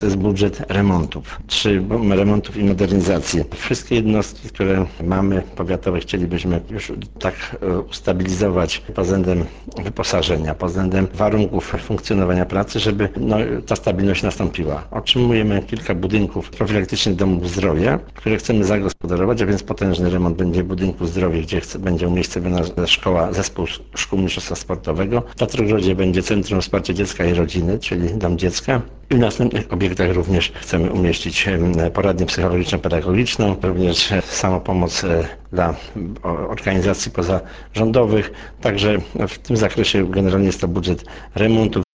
To jest budżet remontów, remontów i modernizacji. Wszystkie jednostki, które mamy powiatowe, chcielibyśmy już tak ustabilizować pod względem wyposażenia, pod względem warunków funkcjonowania pracy, żeby ta stabilność nastąpiła. Otrzymujemy kilka budynków profilaktycznych domów zdrowia, które chcemy zagospodarować, a więc potężny remont będzie budynku zdrowia, gdzie będzie umiejscowiona zespół szkół mistrzostwa sportowego. W Tatrogrodzie będzie Centrum Wsparcia Dziecka i Rodziny, czyli Dom Dziecka. I w następnych obiektach również chcemy umieścić poradnię psychologiczno-pedagogiczną, również samopomoc dla organizacji pozarządowych. Także w tym zakresie generalnie jest to budżet remontów